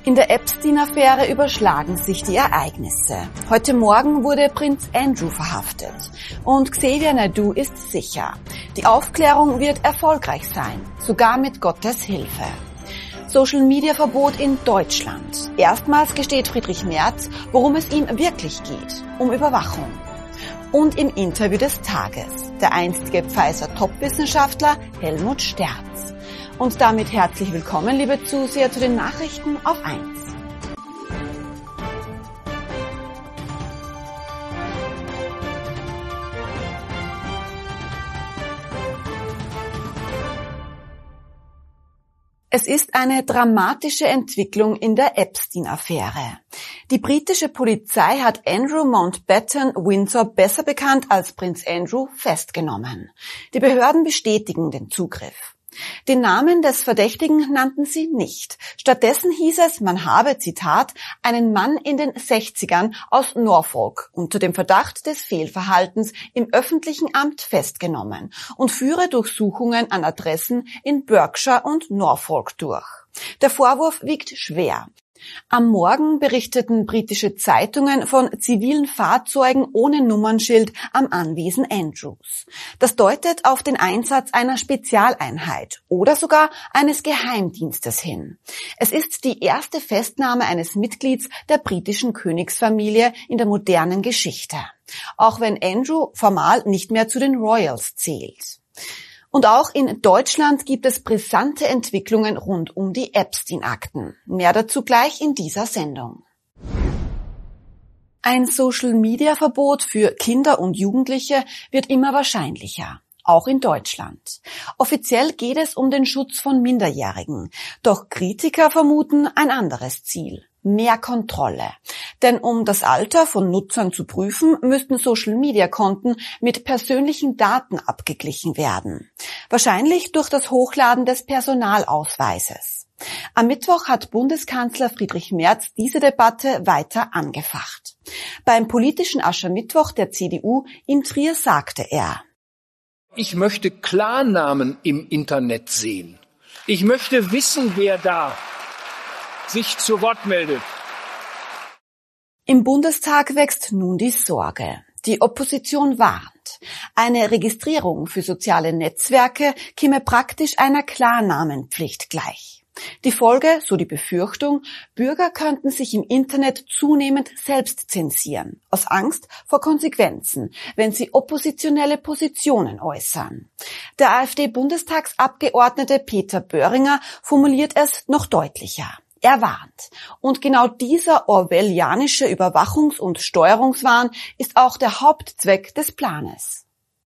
In der Epstein-Affäre überschlagen sich die Ereignisse. Heute Morgen wurde Prinz Andrew verhaftet. Und Xavier Naidoo ist sicher. Die Aufklärung wird erfolgreich sein, sogar mit Gottes Hilfe. Social-Media-Verbot in Deutschland. Erstmals gesteht Friedrich Merz, worum es ihm wirklich geht, um Überwachung. Und im Interview des Tages der einstige Pfizer-Top-Wissenschaftler Helmut Sterz. Und damit herzlich willkommen, liebe Zuseher, zu den Nachrichten auf 1. Es ist eine dramatische Entwicklung in der Epstein-Affäre. Die britische Polizei hat Andrew Mountbatten Windsor, besser bekannt als Prinz Andrew, festgenommen. Die Behörden bestätigen den Zugriff. Den Namen des Verdächtigen nannten sie nicht. Stattdessen hieß es, man habe, Zitat, einen Mann in den 60ern aus Norfolk unter dem Verdacht des Fehlverhaltens im öffentlichen Amt festgenommen und führe Durchsuchungen an Adressen in Berkshire und Norfolk durch. Der Vorwurf wiegt schwer. Am Morgen berichteten britische Zeitungen von zivilen Fahrzeugen ohne Nummernschild am Anwesen Andrews. Das deutet auf den Einsatz einer Spezialeinheit oder sogar eines Geheimdienstes hin. Es ist die erste Festnahme eines Mitglieds der britischen Königsfamilie in der modernen Geschichte, auch wenn Andrew formal nicht mehr zu den Royals zählt. Und auch in Deutschland gibt es brisante Entwicklungen rund um die Epstein-Akten. Mehr dazu gleich in dieser Sendung. Ein Social-Media-Verbot für Kinder und Jugendliche wird immer wahrscheinlicher, auch in Deutschland. Offiziell geht es um den Schutz von Minderjährigen, doch Kritiker vermuten ein anderes Ziel. Mehr Kontrolle. Denn um das Alter von Nutzern zu prüfen, müssten Social-Media-Konten mit persönlichen Daten abgeglichen werden. Wahrscheinlich durch das Hochladen des Personalausweises. Am Mittwoch hat Bundeskanzler Friedrich Merz diese Debatte weiter angefacht. Beim politischen Aschermittwoch der CDU in Trier sagte er: Ich möchte Klarnamen im Internet sehen. Ich möchte wissen, wer da sich zu Wort meldet. Im Bundestag wächst nun die Sorge. Die Opposition warnt. Eine Registrierung für soziale Netzwerke käme praktisch einer Klarnamenpflicht gleich. Die Folge, so die Befürchtung, Bürger könnten sich im Internet zunehmend selbst zensieren, aus Angst vor Konsequenzen, wenn sie oppositionelle Positionen äußern. Der AfD-Bundestagsabgeordnete Peter Böhringer formuliert es noch deutlicher. Er warnt. Und genau dieser orwellianische Überwachungs- und Steuerungswahn ist auch der Hauptzweck des Planes.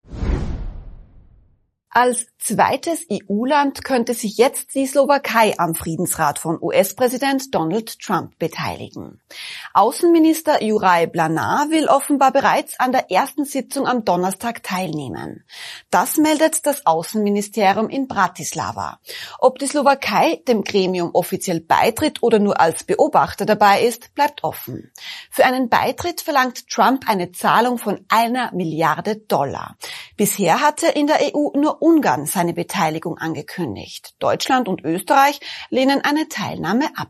Als zweites EU-Land könnte sich jetzt die Slowakei am Friedensrat von US-Präsident Donald Trump beteiligen. Außenminister Juraj Blanár will offenbar bereits an der ersten Sitzung am Donnerstag teilnehmen. Das meldet das Außenministerium in Bratislava. Ob die Slowakei dem Gremium offiziell beitritt oder nur als Beobachter dabei ist, bleibt offen. Für einen Beitritt verlangt Trump eine Zahlung von $1 Milliarde. Bisher hatte in der EU nur Ungarn seine Beteiligung angekündigt. Deutschland und Österreich lehnen eine Teilnahme ab.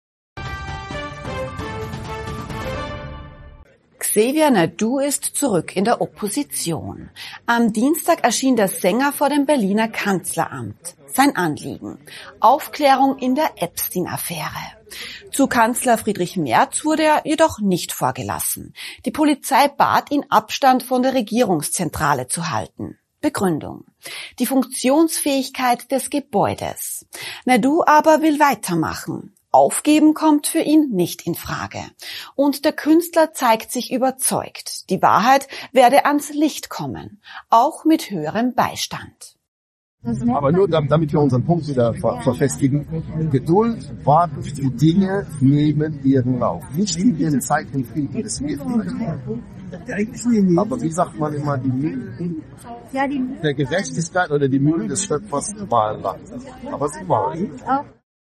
Xavier Naidoo ist zurück in der Opposition. Am Dienstag erschien der Sänger vor dem Berliner Kanzleramt. Sein Anliegen: Aufklärung in der Epstein-Affäre. Zu Kanzler Friedrich Merz wurde er jedoch nicht vorgelassen. Die Polizei bat ihn, Abstand von der Regierungszentrale zu halten. Begründung: die Funktionsfähigkeit des Gebäudes. Naidoo aber will weitermachen. Aufgeben kommt für ihn nicht in Frage. Und der Künstler zeigt sich überzeugt. Die Wahrheit werde ans Licht kommen, auch mit höherem Beistand. Aber nur damit wir unseren Punkt wieder verfestigen: Geduld, warten, die Dinge nehmen ihren Lauf. Nicht in ihren Zeiten finden, es wird vielleicht. Aber wie sagt man immer, die Mühlen der Gerechtigkeit oder die Mühlen des Schöpfers malen lassen. Aber sie malen.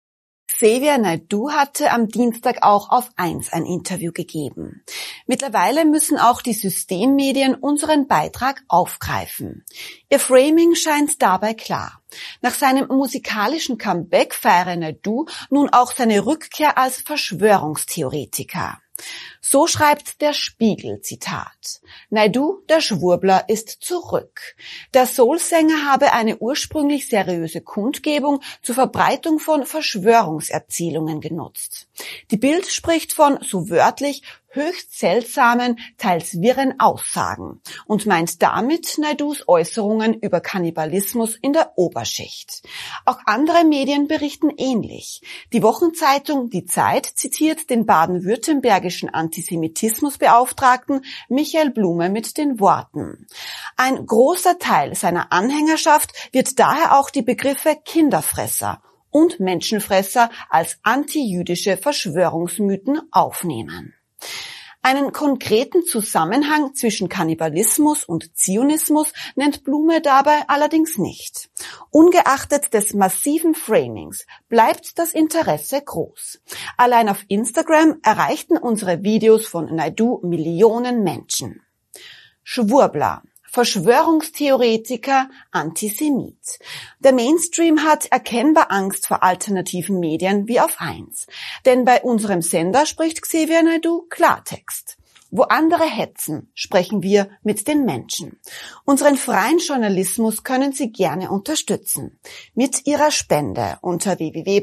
Xavier Naidoo hatte am Dienstag auch auf 1 ein Interview gegeben. Mittlerweile müssen auch die Systemmedien unseren Beitrag aufgreifen. Ihr Framing scheint dabei klar. Nach seinem musikalischen Comeback feiere Naidoo nun auch seine Rückkehr als Verschwörungstheoretiker. So schreibt der Spiegel, Zitat: Naidoo, der Schwurbler, ist zurück. Der Soul-Sänger habe eine ursprünglich seriöse Kundgebung zur Verbreitung von Verschwörungserzählungen genutzt. Die Bild spricht von, so wörtlich, höchst seltsamen, teils wirren Aussagen und meint damit Naidoos Äußerungen über Kannibalismus in der Oberschicht. Auch andere Medien berichten ähnlich. Die Wochenzeitung Die Zeit zitiert den baden-württembergischen Antisemitismusbeauftragten Michael Blume mit den Worten: Ein großer Teil seiner Anhängerschaft wird daher auch die Begriffe Kinderfresser und Menschenfresser als antijüdische Verschwörungsmythen aufnehmen. Einen konkreten Zusammenhang zwischen Kannibalismus und Zionismus nennt Blume dabei allerdings nicht. Ungeachtet des massiven Framings bleibt das Interesse groß. Allein auf Instagram erreichten unsere Videos von Naidoo Millionen Menschen. Schwurbler, Verschwörungstheoretiker, Antisemit. Der Mainstream hat erkennbar Angst vor alternativen Medien wie auf 1. Denn bei unserem Sender spricht Xavier Naidoo Klartext. Wo andere hetzen, sprechen wir mit den Menschen. Unseren freien Journalismus können Sie gerne unterstützen. Mit Ihrer Spende unter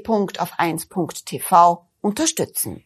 www.auf1.tv unterstützen.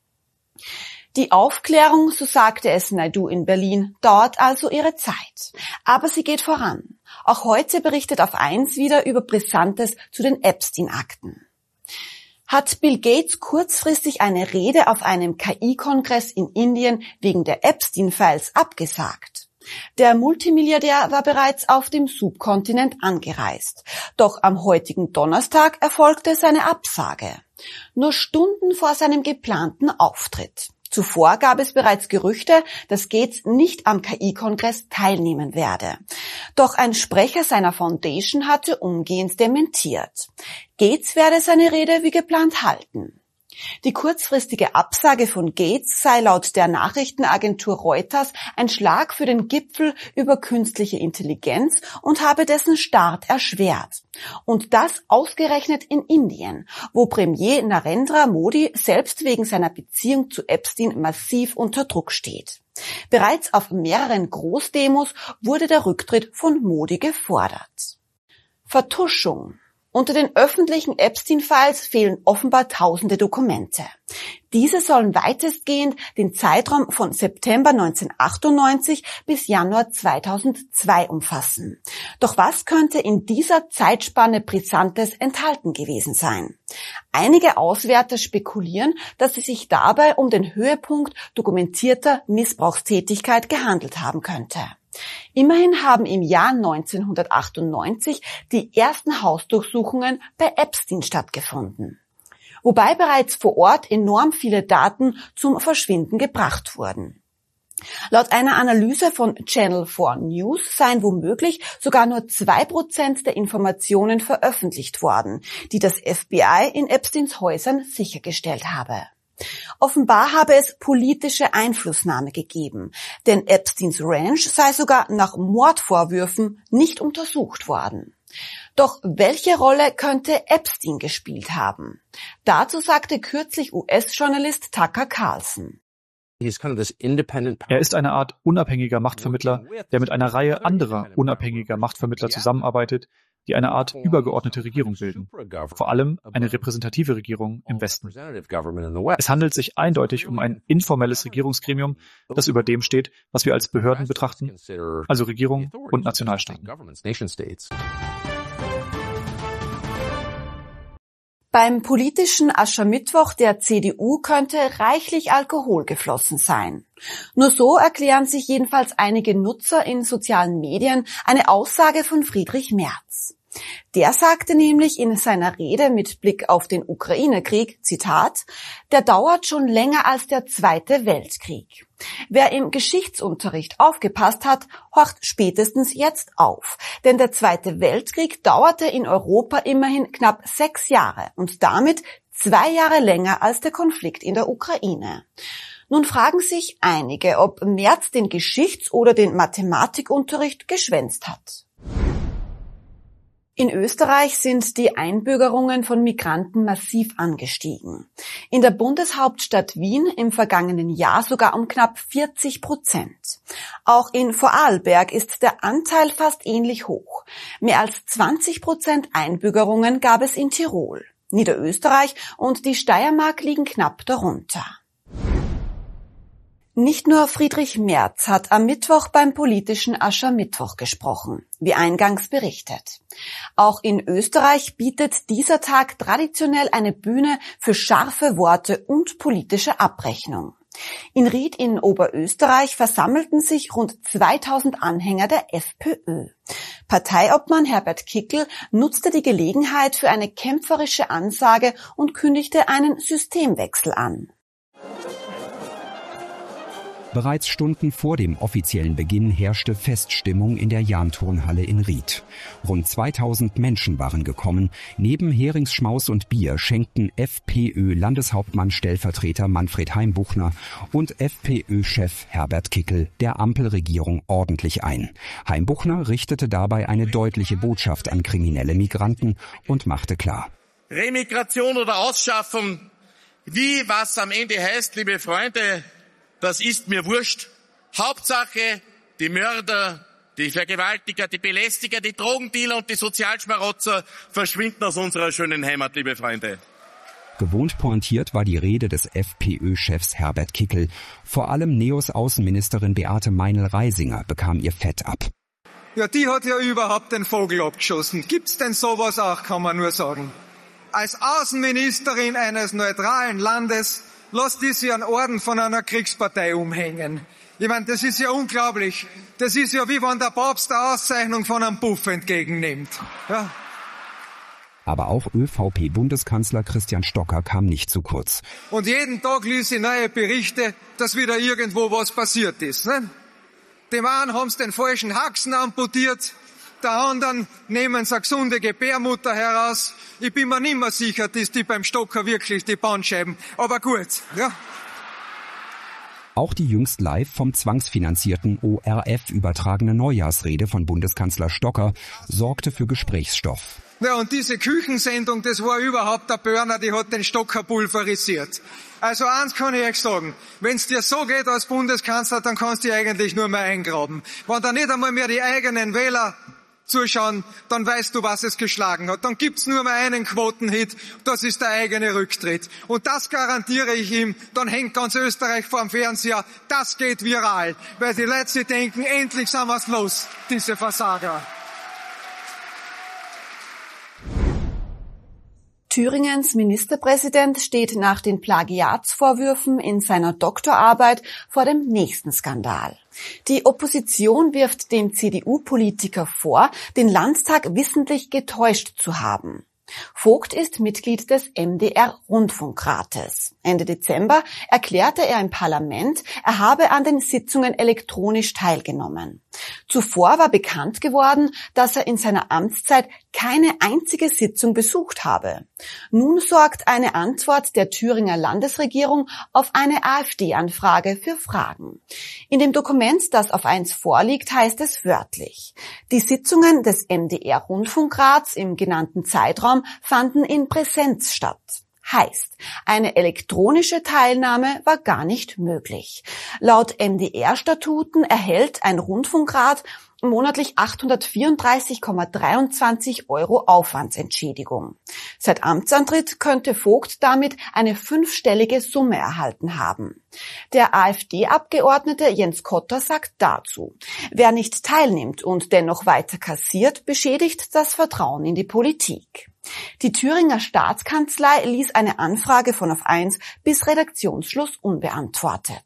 Die Aufklärung, so sagte es Naidoo in Berlin, dauert also ihre Zeit. Aber sie geht voran. Auch heute berichtet auf 1 wieder über Brisantes zu den Epstein-Akten. Hat Bill Gates kurzfristig eine Rede auf einem KI-Kongress in Indien wegen der Epstein-Files abgesagt? Der Multimilliardär war bereits auf dem Subkontinent angereist. Doch am heutigen Donnerstag erfolgte seine Absage. Nur Stunden vor seinem geplanten Auftritt. Zuvor gab es bereits Gerüchte, dass Gates nicht am KI-Kongress teilnehmen werde. Doch ein Sprecher seiner Foundation hatte umgehend dementiert. Gates werde seine Rede wie geplant halten. Die kurzfristige Absage von Gates sei laut der Nachrichtenagentur Reuters ein Schlag für den Gipfel über künstliche Intelligenz und habe dessen Start erschwert. Und das ausgerechnet in Indien, wo Premier Narendra Modi selbst wegen seiner Beziehung zu Epstein massiv unter Druck steht. Bereits auf mehreren Großdemos wurde der Rücktritt von Modi gefordert. Vertuschung. Unter den öffentlichen Epstein-Files fehlen offenbar tausende Dokumente. Diese sollen weitestgehend den Zeitraum von September 1998 bis Januar 2002 umfassen. Doch was könnte in dieser Zeitspanne Brisantes enthalten gewesen sein? Einige Auswärter spekulieren, dass es sich dabei um den Höhepunkt dokumentierter Missbrauchstätigkeit gehandelt haben könnte. Immerhin haben im Jahr 1998 die ersten Hausdurchsuchungen bei Epstein stattgefunden, wobei bereits vor Ort enorm viele Daten zum Verschwinden gebracht wurden. Laut einer Analyse von Channel 4 News seien womöglich sogar nur 2% der Informationen veröffentlicht worden, die das FBI in Epsteins Häusern sichergestellt habe. Offenbar habe es politische Einflussnahme gegeben, denn Epsteins Ranch sei sogar nach Mordvorwürfen nicht untersucht worden. Doch welche Rolle könnte Epstein gespielt haben? Dazu sagte kürzlich US-Journalist Tucker Carlson: Er ist eine Art unabhängiger Machtvermittler, der mit einer Reihe anderer unabhängiger Machtvermittler zusammenarbeitet, die eine Art übergeordnete Regierung bilden, vor allem eine repräsentative Regierung im Westen. Es handelt sich eindeutig um ein informelles Regierungsgremium, das über dem steht, was wir als Behörden betrachten, also Regierung und Nationalstaaten. Beim politischen Aschermittwoch der CDU könnte reichlich Alkohol geflossen sein. Nur so erklären sich jedenfalls einige Nutzer in sozialen Medien eine Aussage von Friedrich Merz. Der sagte nämlich in seiner Rede mit Blick auf den Ukraine-Krieg, Zitat: Der dauert schon länger als der Zweite Weltkrieg. Wer im Geschichtsunterricht aufgepasst hat, horcht spätestens jetzt auf. Denn der Zweite Weltkrieg dauerte in Europa immerhin knapp 6 Jahre und damit 2 Jahre länger als der Konflikt in der Ukraine. Nun fragen sich einige, ob Merz den Geschichts- oder den Mathematikunterricht geschwänzt hat. In Österreich sind die Einbürgerungen von Migranten massiv angestiegen. In der Bundeshauptstadt Wien im vergangenen Jahr sogar um knapp 40%. Auch in Vorarlberg ist der Anteil fast ähnlich hoch. Mehr als 20% Einbürgerungen gab es in Tirol. Niederösterreich und die Steiermark liegen knapp darunter. Nicht nur Friedrich Merz hat am Mittwoch beim politischen Aschermittwoch gesprochen, wie eingangs berichtet. Auch in Österreich bietet dieser Tag traditionell eine Bühne für scharfe Worte und politische Abrechnung. In Ried in Oberösterreich versammelten sich rund 2000 Anhänger der FPÖ. Parteiobmann Herbert Kickl nutzte die Gelegenheit für eine kämpferische Ansage und kündigte einen Systemwechsel an. Bereits Stunden vor dem offiziellen Beginn herrschte Feststimmung in der Jahn-Turnhalle in Ried. Rund 2000 Menschen waren gekommen. Neben Heringsschmaus und Bier schenkten FPÖ-Landeshauptmann Stellvertreter Manfred Heimbuchner und FPÖ-Chef Herbert Kickl der Ampelregierung ordentlich ein. Heimbuchner richtete dabei eine deutliche Botschaft an kriminelle Migranten und machte klar: Remigration oder Ausschaffung, wie was am Ende heißt, liebe Freunde, das ist mir wurscht. Hauptsache, die Mörder, die Vergewaltiger, die Belästiger, die Drogendealer und die Sozialschmarotzer verschwinden aus unserer schönen Heimat, liebe Freunde. Gewohnt pointiert war die Rede des FPÖ-Chefs Herbert Kickl. Vor allem Neos Außenministerin Beate Meinl-Reisinger bekam ihr Fett ab. Ja, die hat ja überhaupt den Vogel abgeschossen. Gibt's denn sowas auch, kann man nur sagen. Als Außenministerin eines neutralen Landes lässt die sich einen Orden von einer Kriegspartei umhängen. Ich meine, das ist ja unglaublich. Das ist ja wie wenn der Papst eine Auszeichnung von einem Puff entgegennimmt. Ja. Aber auch ÖVP-Bundeskanzler Christian Stocker kam nicht zu kurz. Und jeden Tag ließ ich neue Berichte, dass wieder irgendwo was passiert ist. Ne? Dem einen haben sie den falschen Haxen amputiert, der anderen nehmen sie eine gesunde Gebärmutter heraus. Ich bin mir nicht mehr sicher, dass die beim Stocker wirklich die Bandscheiben. Aber gut, ja. Auch die jüngst live vom zwangsfinanzierten ORF übertragene Neujahrsrede von Bundeskanzler Stocker sorgte für Gesprächsstoff. Ja, und diese Küchensendung, das war überhaupt der Burner, die hat den Stocker pulverisiert. Also eins kann ich euch sagen, wenn's dir so geht als Bundeskanzler, dann kannst du dich eigentlich nur mehr eingraben. Wenn da nicht einmal mehr die eigenen Wähler zuschauen, dann weißt du, was es geschlagen hat. Dann gibt's nur mehr einen Quotenhit, das ist der eigene Rücktritt. Und das garantiere ich ihm, dann hängt ganz Österreich vorm Fernseher, das geht viral. Weil die Leute denken, endlich sind wir's los, diese Versager. Thüringens Ministerpräsident steht nach den Plagiatsvorwürfen in seiner Doktorarbeit vor dem nächsten Skandal. Die Opposition wirft dem CDU-Politiker vor, den Landtag wissentlich getäuscht zu haben. Vogt ist Mitglied des MDR-Rundfunkrates. Ende Dezember erklärte er im Parlament, er habe an den Sitzungen elektronisch teilgenommen. Zuvor war bekannt geworden, dass er in seiner Amtszeit keine einzige Sitzung besucht habe. Nun sorgt eine Antwort der Thüringer Landesregierung auf eine AfD-Anfrage für Fragen. In dem Dokument, das auf 1 vorliegt, heißt es wörtlich: Die Sitzungen des MDR-Rundfunkrats im genannten Zeitraum fanden in Präsenz statt. Heißt, eine elektronische Teilnahme war gar nicht möglich. Laut MDR-Statuten erhält ein Rundfunkrat monatlich 834,23 € Aufwandsentschädigung. Seit Amtsantritt könnte Vogt damit eine 5-stellige Summe erhalten haben. Der AfD-Abgeordnete Jens Kotter sagt dazu: Wer nicht teilnimmt und dennoch weiter kassiert, beschädigt das Vertrauen in die Politik. Die Thüringer Staatskanzlei ließ eine Anfrage von Auf1 bis Redaktionsschluss unbeantwortet.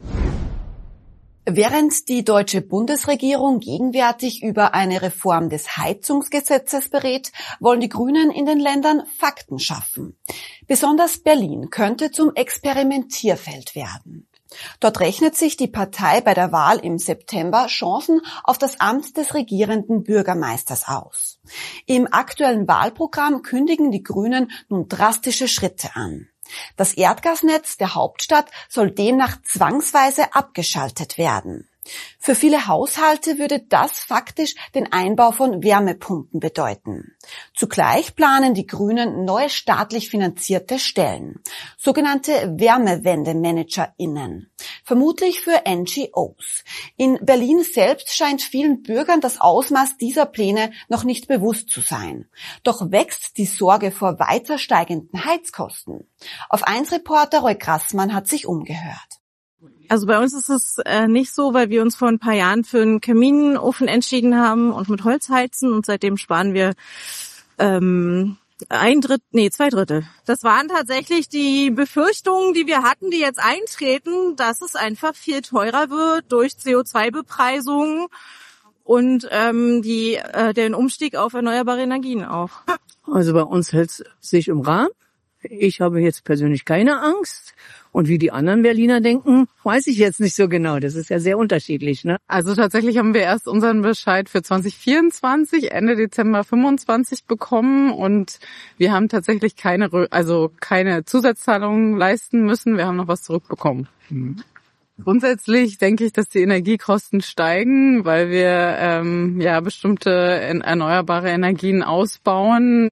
Während die deutsche Bundesregierung gegenwärtig über eine Reform des Heizungsgesetzes berät, wollen die Grünen in den Ländern Fakten schaffen. Besonders Berlin könnte zum Experimentierfeld werden. Dort rechnet sich die Partei bei der Wahl im September Chancen auf das Amt des regierenden Bürgermeisters aus. Im aktuellen Wahlprogramm kündigen die Grünen nun drastische Schritte an. Das Erdgasnetz der Hauptstadt soll demnach zwangsweise abgeschaltet werden. Für viele Haushalte würde das faktisch den Einbau von Wärmepumpen bedeuten. Zugleich planen die Grünen neue staatlich finanzierte Stellen, sogenannte WärmewendemanagerInnen, vermutlich für NGOs. In Berlin selbst scheint vielen Bürgern das Ausmaß dieser Pläne noch nicht bewusst zu sein. Doch wächst die Sorge vor weiter steigenden Heizkosten. Auf 1-Reporter Roy Grassmann hat sich umgehört. Also bei uns ist es nicht so, weil wir uns vor ein paar Jahren für einen Kaminofen entschieden haben und mit Holz heizen und seitdem sparen wir 2 Drittel. Das waren tatsächlich die Befürchtungen, die wir hatten, die jetzt eintreten, dass es einfach viel teurer wird durch CO2-Bepreisung und den Umstieg auf erneuerbare Energien auch. Also bei uns hält es sich im Rahmen. Ich habe jetzt persönlich keine Angst. Und wie die anderen Berliner denken, weiß ich jetzt nicht so genau. Das ist ja sehr unterschiedlich, ne? Also tatsächlich haben wir erst unseren Bescheid für 2024, Ende Dezember 25 bekommen. Und wir haben tatsächlich keine Zusatzzahlungen leisten müssen. Wir haben noch was zurückbekommen. Grundsätzlich denke ich, dass die Energiekosten steigen, weil wir bestimmte erneuerbare Energien ausbauen.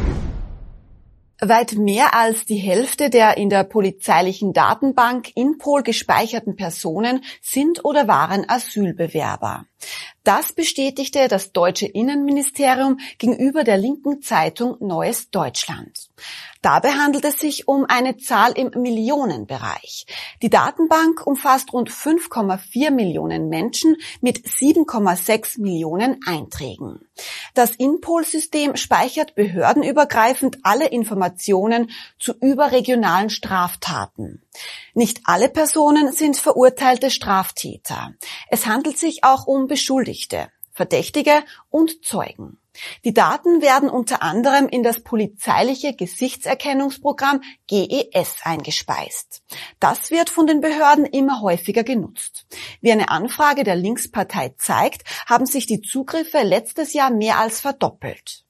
Weit mehr als die Hälfte der in der polizeilichen Datenbank InPol gespeicherten Personen sind oder waren Asylbewerber. Das bestätigte das deutsche Innenministerium gegenüber der linken Zeitung Neues Deutschland. Dabei handelt es sich um eine Zahl im Millionenbereich. Die Datenbank umfasst rund 5,4 Millionen Menschen mit 7,6 Millionen Einträgen. Das InPol-System speichert behördenübergreifend alle Informationen zu überregionalen Straftaten. Nicht alle Personen sind verurteilte Straftäter. Es handelt sich auch um Beschuldigte, Verdächtige und Zeugen. Die Daten werden unter anderem in das polizeiliche Gesichtserkennungsprogramm GES eingespeist. Das wird von den Behörden immer häufiger genutzt. Wie eine Anfrage der Linkspartei zeigt, haben sich die Zugriffe letztes Jahr mehr als verdoppelt.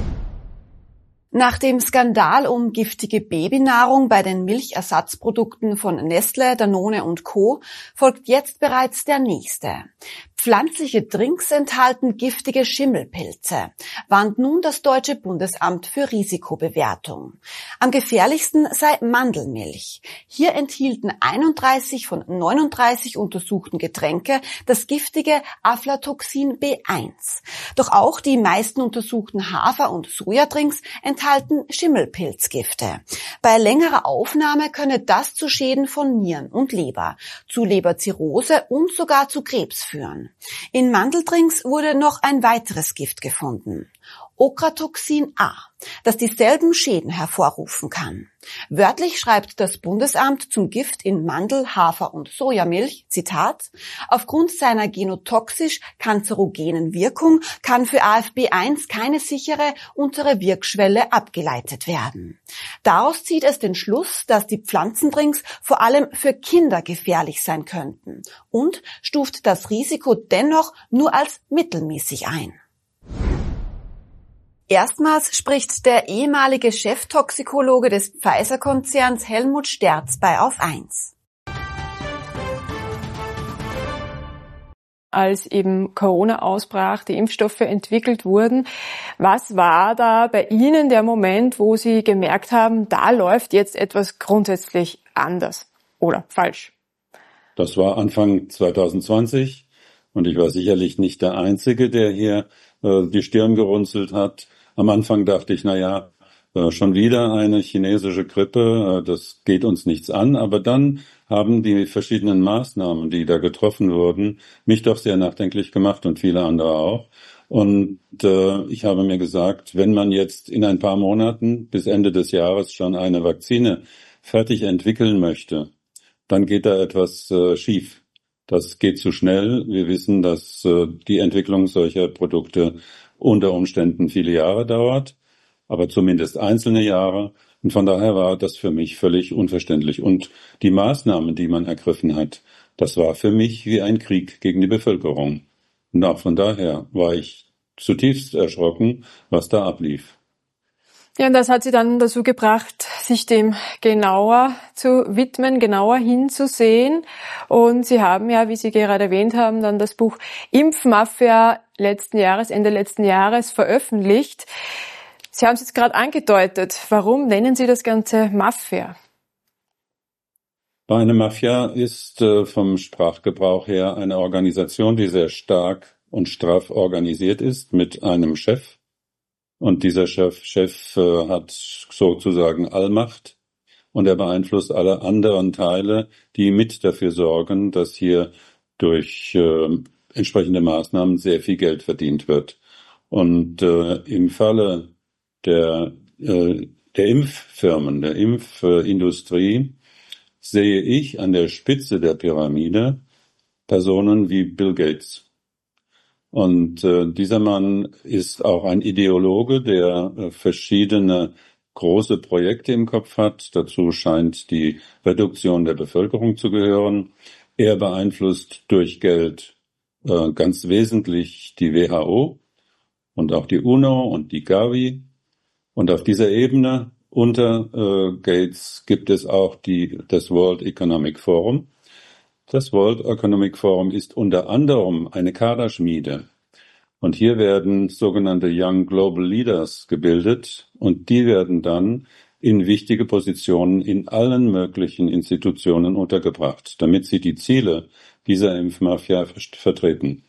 Nach dem Skandal um giftige Babynahrung bei den Milchersatzprodukten von Nestle, Danone und Co. folgt jetzt bereits der nächste. Pflanzliche Drinks enthalten giftige Schimmelpilze, warnt nun das Deutsche Bundesamt für Risikobewertung. Am gefährlichsten sei Mandelmilch. Hier enthielten 31 von 39 untersuchten Getränke das giftige Aflatoxin B1. Doch auch die meisten untersuchten Hafer- und Sojadrinks enthalten Schimmelpilzgifte. Bei längerer Aufnahme könne das zu Schäden von Nieren und Leber, zu Leberzirrhose und sogar zu Krebs führen. In Mandeldrinks wurde noch ein weiteres Gift gefunden, Ochratoxin A, das dieselben Schäden hervorrufen kann. Wörtlich schreibt das Bundesamt zum Gift in Mandel-, Hafer- und Sojamilch, Zitat, aufgrund seiner genotoxisch-kanzerogenen Wirkung kann für AFB1 keine sichere untere Wirkschwelle abgeleitet werden. Daraus zieht es den Schluss, dass die Pflanzendrinks vor allem für Kinder gefährlich sein könnten und stuft das Risiko dennoch nur als mittelmäßig ein. Erstmals spricht der ehemalige Cheftoxikologe des Pfizer-Konzerns Helmut Sterz bei Auf 1. Als eben Corona ausbrach, die Impfstoffe entwickelt wurden, was war da bei Ihnen der Moment, wo Sie gemerkt haben, da läuft jetzt etwas grundsätzlich anders oder falsch? Das war Anfang 2020 und ich war sicherlich nicht der Einzige, der hier die Stirn gerunzelt hat. Am Anfang dachte ich, schon wieder eine chinesische Grippe, das geht uns nichts an. Aber dann haben die verschiedenen Maßnahmen, die da getroffen wurden, mich doch sehr nachdenklich gemacht und viele andere auch. Und ich habe mir gesagt, wenn man jetzt in ein paar Monaten bis Ende des Jahres schon eine Vakzine fertig entwickeln möchte, dann geht da etwas schief. Das geht zu schnell. Wir wissen, dass die Entwicklung solcher Produkte unter Umständen viele Jahre dauert, aber zumindest einzelne Jahre. Und von daher war das für mich völlig unverständlich. Und die Maßnahmen, die man ergriffen hat, das war für mich wie ein Krieg gegen die Bevölkerung. Und auch von daher war ich zutiefst erschrocken, was da ablief. Ja, und das hat Sie dann dazu gebracht, sich dem genauer zu widmen, genauer hinzusehen. Und Sie haben ja, wie Sie gerade erwähnt haben, dann das Buch Impfmafia Ende letzten Jahres veröffentlicht. Sie haben es jetzt gerade angedeutet. Warum nennen Sie das Ganze Mafia? Eine Mafia ist vom Sprachgebrauch her eine Organisation, die sehr stark und straff organisiert ist mit einem Chef. Und dieser Chef hat sozusagen Allmacht und er beeinflusst alle anderen Teile, die mit dafür sorgen, dass hier durch entsprechende Maßnahmen sehr viel Geld verdient wird. Und im Falle der Impffirmen, der Impfindustrie, sehe ich an der Spitze der Pyramide Personen wie Bill Gates. Und dieser Mann ist auch ein Ideologe, der verschiedene große Projekte im Kopf hat. Dazu scheint die Reduktion der Bevölkerung zu gehören. Er beeinflusst durch Geld ganz wesentlich die WHO und auch die UNO und die Gavi. Und auf dieser Ebene unter Gates gibt es auch das World Economic Forum. Das World Economic Forum ist unter anderem eine Kaderschmiede. Und hier werden sogenannte Young Global Leaders gebildet und die werden dann in wichtige Positionen in allen möglichen Institutionen untergebracht, damit sie die Ziele dieser Impfmafia vertreten.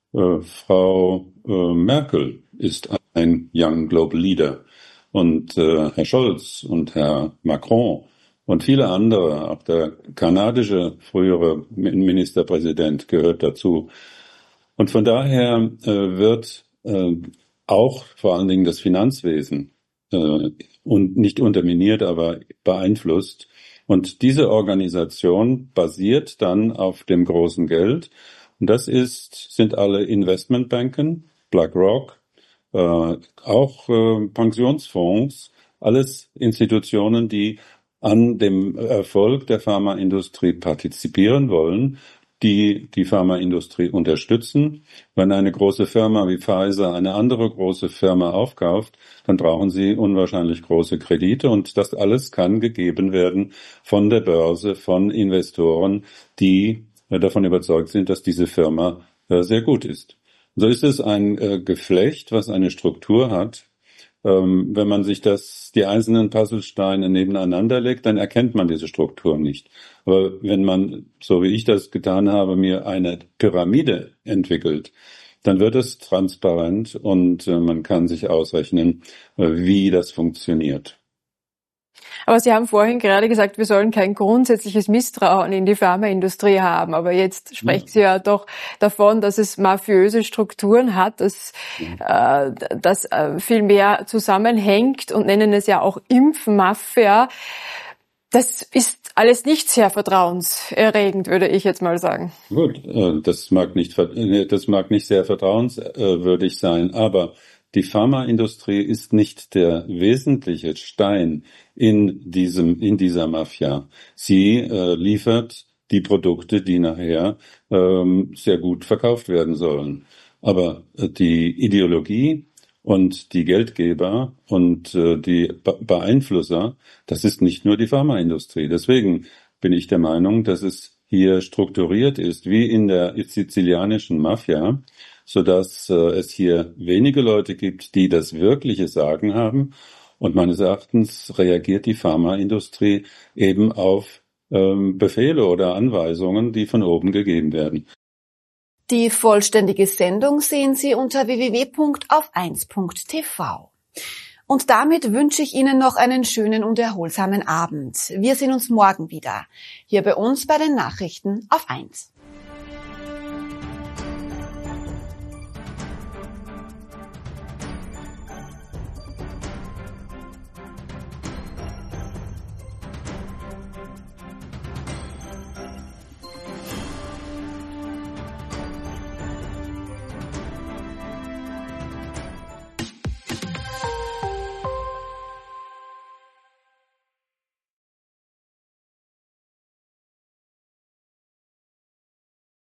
Frau Merkel ist ein Young Global Leader und Herr Scholz und Herr Macron und viele andere, auch der kanadische frühere Ministerpräsident gehört dazu. Und von daher wird auch vor allen Dingen das Finanzwesen und nicht unterminiert, aber beeinflusst. Und diese Organisation basiert dann auf dem großen Geld. Und das sind alle Investmentbanken, BlackRock, auch Pensionsfonds, alles Institutionen, die an dem Erfolg der Pharmaindustrie partizipieren wollen, die Pharmaindustrie unterstützen. Wenn eine große Firma wie Pfizer eine andere große Firma aufkauft, dann brauchen sie unwahrscheinlich große Kredite und das alles kann gegeben werden von der Börse, von Investoren, die davon überzeugt sind, dass diese Firma sehr gut ist. So ist es ein Geflecht, was eine Struktur hat. Wenn man sich die einzelnen Puzzlesteine nebeneinander legt, dann erkennt man diese Struktur nicht. Aber wenn man, so wie ich das getan habe, mir eine Pyramide entwickelt, dann wird es transparent und man kann sich ausrechnen, wie das funktioniert. Aber Sie haben vorhin gerade gesagt, wir sollen kein grundsätzliches Misstrauen in die Pharmaindustrie haben. Aber jetzt sprechen Sie ja doch davon, dass es mafiöse Strukturen hat, dass das viel mehr zusammenhängt und nennen es ja auch Impfmafia. Das ist alles nicht sehr vertrauenserregend, würde ich jetzt mal sagen. Gut, das mag nicht sehr vertrauenswürdig sein, aber die Pharmaindustrie ist nicht der wesentliche Stein in dieser Mafia. Sie liefert die Produkte, die nachher sehr gut verkauft werden sollen. Aber die Ideologie und die Geldgeber und die Beeinflusser, das ist nicht nur die Pharmaindustrie. Deswegen bin ich der Meinung, dass es hier strukturiert ist, wie in der sizilianischen Mafia, sodass es hier wenige Leute gibt, die das wirkliche Sagen haben. Und meines Erachtens reagiert die Pharmaindustrie eben auf Befehle oder Anweisungen, die von oben gegeben werden. Die vollständige Sendung sehen Sie unter www.auf1.tv. Und damit wünsche ich Ihnen noch einen schönen und erholsamen Abend. Wir sehen uns morgen wieder, hier bei uns bei den Nachrichten auf 1.